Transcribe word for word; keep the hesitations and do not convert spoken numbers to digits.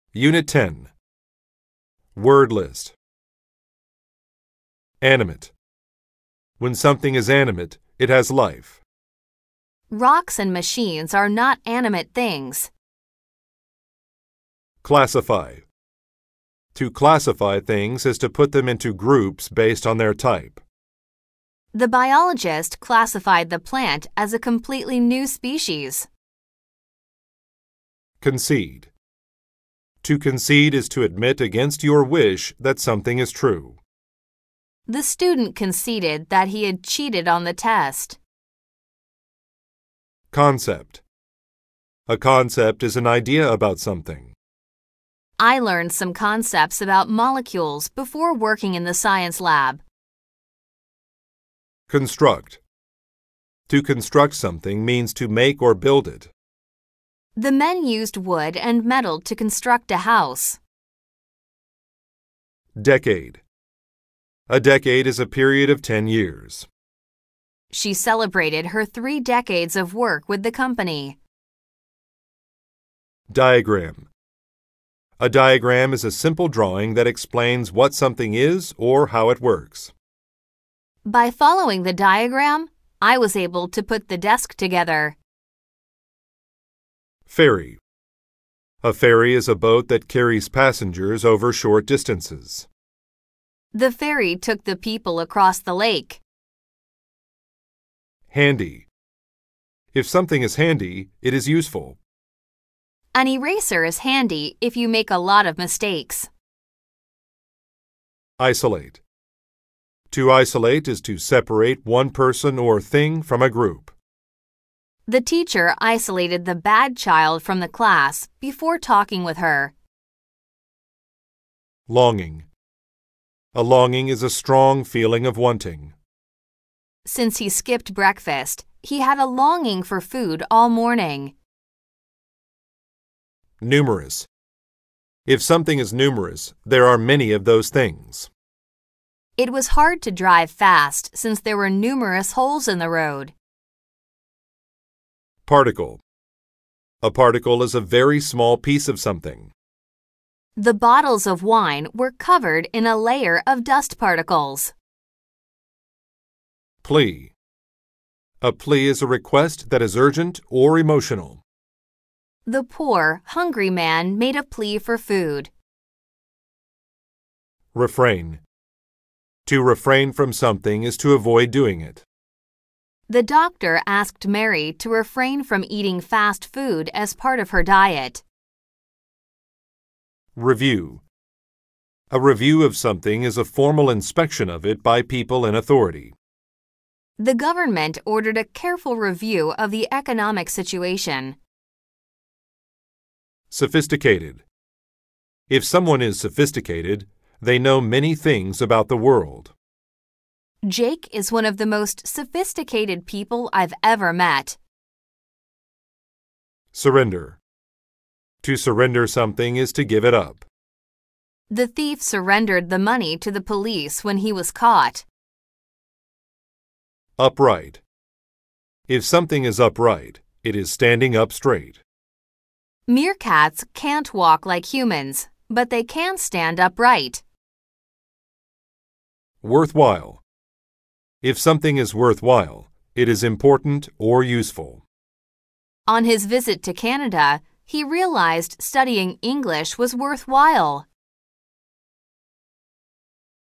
Unit ten. Word list. Animate. When something is animate, it has life. Rocks and machines are not animate things. Classify. To classify things is to put them into groups based on their type. The biologist classified the plant as a completely new species. Concede. To concede is to admit against your wish that something is true. The student conceded that he had cheated on the test. Concept. A concept is an idea about something. I learned some concepts about molecules before working in the science lab. Construct. To construct something means to make or build it. The men used wood and metal to construct a house. Decade. A decade is a period of ten years. She celebrated her three decades of work with the company. Diagram. A diagram is a simple drawing that explains what something is or how it works. By following the diagram, I was able to put the desk together. Ferry. A ferry is a boat that carries passengers over short distances. The ferry took the people across the lake. Handy. If something is handy, it is useful. An eraser is handy if you make a lot of mistakes. Isolate. To isolate is to separate one person or thing from a group. The teacher isolated the bad child from the class before talking with her. Longing. A longing is a strong feeling of wanting. Since he skipped breakfast, he had a longing for food all morning. Numerous. If something is numerous, there are many of those things. It was hard to drive fast since there were numerous holes in the road. Particle. A particle is a very small piece of something. The bottles of wine were covered in a layer of dust particles. Plea. A plea is a request that is urgent or emotional. The poor, hungry man made a plea for food. Refrain. To refrain from something is to avoid doing it. The doctor asked Mary to refrain from eating fast food as part of her diet. Review. A review of something is a formal inspection of it by people in authority. The government ordered a careful review of the economic situation. Sophisticated. If someone is sophisticated, they know many things about the world. Jake is one of the most sophisticated people I've ever met. Surrender. To surrender something is to give it up. The thief surrendered the money to the police when he was caught. Upright. If something is upright, it is standing up straight. Meerkats can't walk like humans, but they can stand upright. Worthwhile. If something is worthwhile, it is important or useful. On his visit to Canada, he realized studying English was worthwhile.